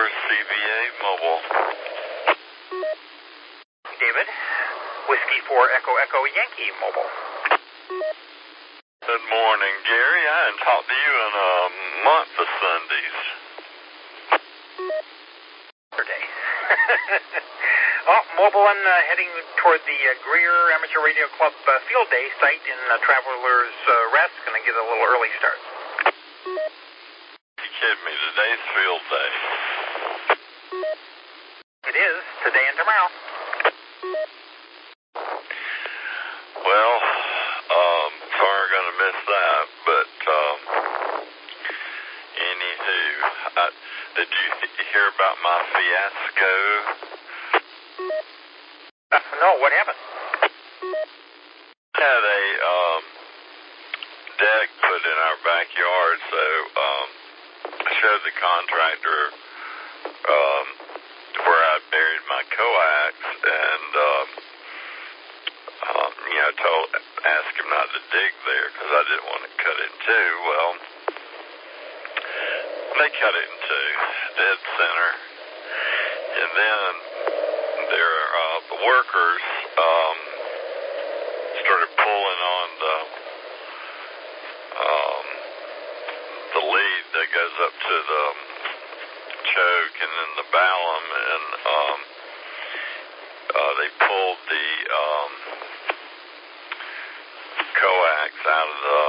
CVA Mobile. David, Whiskey 4 Echo Echo Yankee Mobile. Good morning, Gary. I hadn't talked to you in a month of Sundays. Saturday. Mobile and heading toward the Greer Amateur Radio Club Field Day site in Traveler's Rest. Gonna get a little early start. You kidding me? Today's field day. It is, today and tomorrow. Well, sorry I'm gonna miss that, but anywho, did you hear about my fiasco? No, what happened? Had a deck put in our backyard, so I showed the contractor where I buried my coax, and asked him not to dig there because I didn't want to cut it in two. Well, they cut it in two, dead center, and then the workers started pulling on the lead that goes up to the choke and then the ballum, and they pulled the coax out of the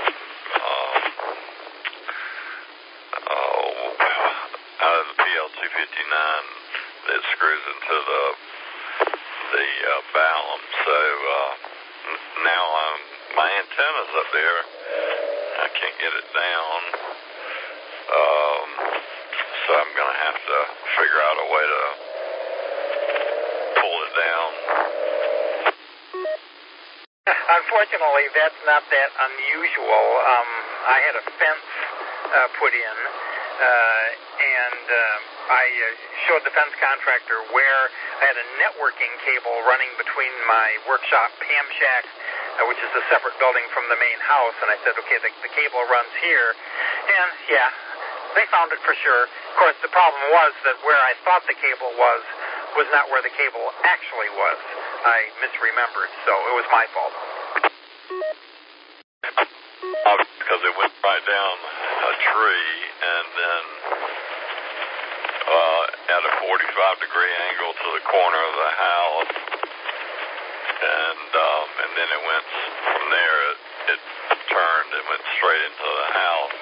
PL259 that screws into the ballum. So now my antenna's up there. I can't get it down. So I'm going to have to figure out a way to pull it down. Unfortunately, that's not that unusual. I had a fence put in, and I showed the fence contractor where I had a networking cable running between my workshop ham shack, which is a separate building from the main house, and I said, okay, the cable runs here, and yeah, they found it for sure. Of course, the problem was that where I thought the cable was not where the cable actually was. I misremembered, so it was my fault. Because it went right down a tree, and then at a 45-degree angle to the corner of the house, and then it went from there. It turned and went straight into the house,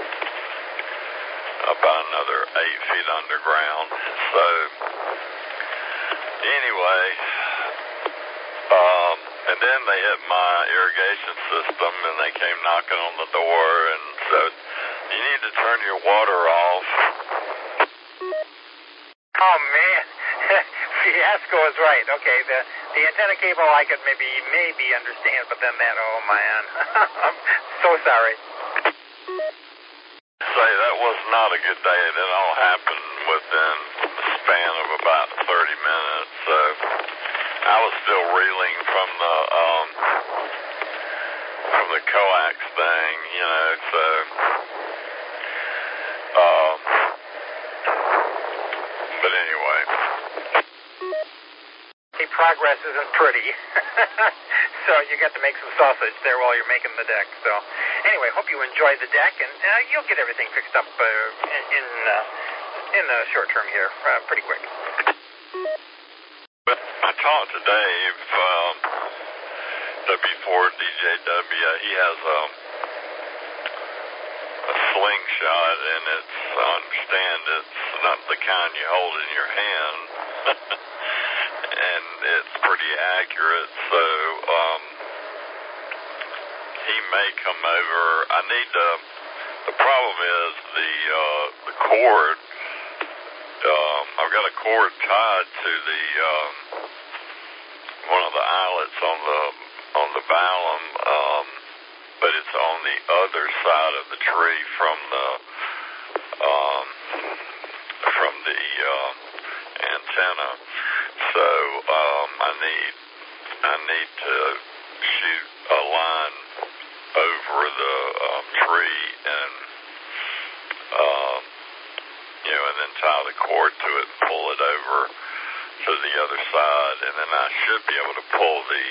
about another 8 feet underground. So anyway, and then they hit my irrigation system, and they came knocking on the door and said, you need to turn your water off. Oh, man. Fiasco is right. Okay, the antenna cable I could maybe understand, but then that, oh, man. I'm so sorry. Say, that was not a good day, and it all happened within the span of about 30 minutes, so I was still reeling from the coax thing, so but anyway. Hey, progress isn't pretty. So you got to make some sausage there while you're making the deck. So anyway, hope you enjoyed the deck, and you'll get everything fixed up in the short term here, pretty quick. I talked to Dave, W4DJW. He has a slingshot, and I understand it's not the kind you hold in your hand, and it's pretty accurate. So he may come over. The problem is the cord. I've got a cord tied to the one of the eyelets on the ballum, but it's on the other side of the tree from the antenna. So I need to shoot a line over the tree and and then tie the cord cord to it and pull it over to the other side, and then I should be able to pull the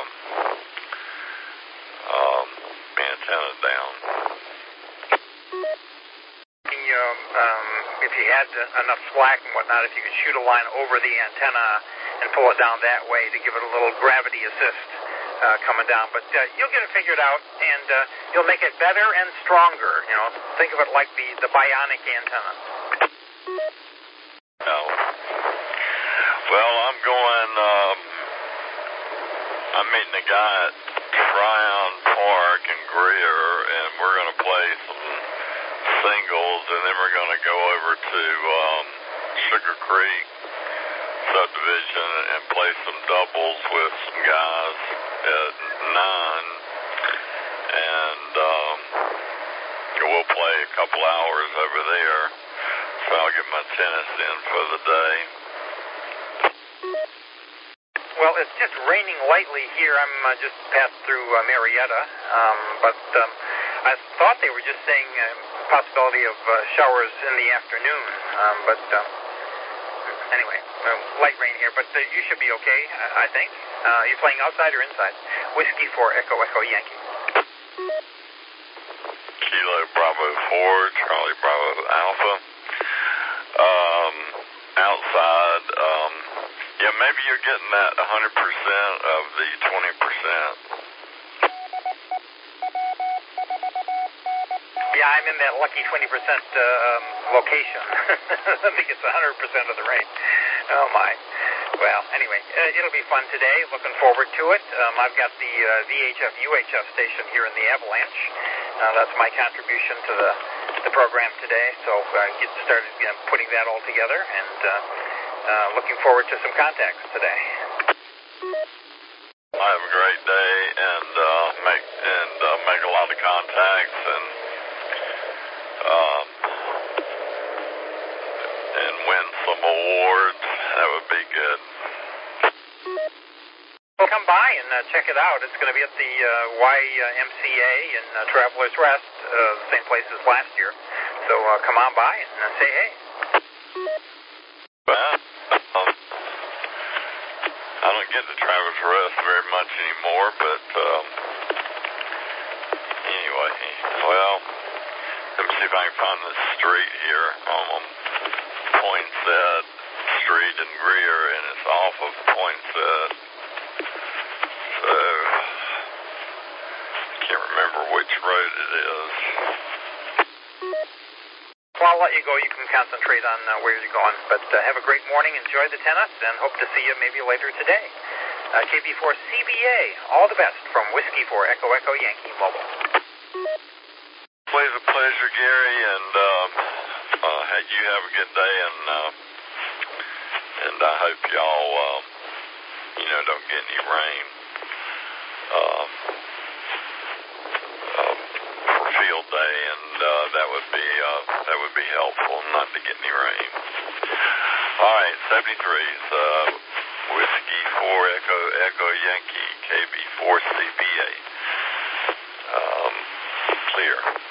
antenna down. If you had enough slack and whatnot, if you could shoot a line over the antenna and pull it down that way to give it a little gravity assist coming down. But you'll get it figured out, and you'll make it better and stronger. You know, think of it like the bionic antenna. No. Well, I'm meeting a guy at Tryon Park in Greer, and we're going to play some singles, and then we're going to go over to Sugar Creek subdivision and play some doubles with some guys at 9, and we'll play a couple hours over there, so I'll get my tennis in for the day. Well, it's just raining lightly here. I'm just passed through Marietta, but I thought they were just saying possibility of showers in the afternoon, but anyway, light rain here, but you should be okay, I think. You playing outside or inside? Whiskey 4 Echo Echo Yankee. Kilo Bravo 4, Charlie Bravo Alpha. Outside, yeah, maybe you're getting that 100% of the 20%. Yeah, I'm in that lucky 20% location. I think it's 100% of the rain. Oh, my. Well, anyway, it'll be fun today. Looking forward to it. I've got the VHF UHF station here in the Avalanche. That's my contribution to the program today. So get started putting that all together, and looking forward to some contacts today. I have a great day, and make a lot of contacts, and win some awards. That would be good. Well, come by and check it out. It's going to be at the YMCA in Travelers Rest, the same place as last year. So come on by and say hey. Well, I don't get to Travelers Rest very much anymore, but anyway, well, let me see if I can find this street here. Poinsett Street in Greer, and it's off of Poinsett. So, I can't remember which road it is. Well, I'll let you go. You can concentrate on where you're going. But have a great morning. Enjoy the tennis, and hope to see you maybe later today. KB4 CBA, all the best from Whiskey 4 Echo Echo Yankee Mobile. Always a pleasure, Gary, and you have a good day, and I hope y'all, don't get any rain for field day, and that would be helpful, not to get any rain. All right, 73's Whiskey 4 Echo Echo Yankee KB4 CBA. Clear.